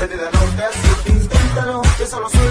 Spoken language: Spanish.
Vete de norte a sur, inténtalo, que solo soy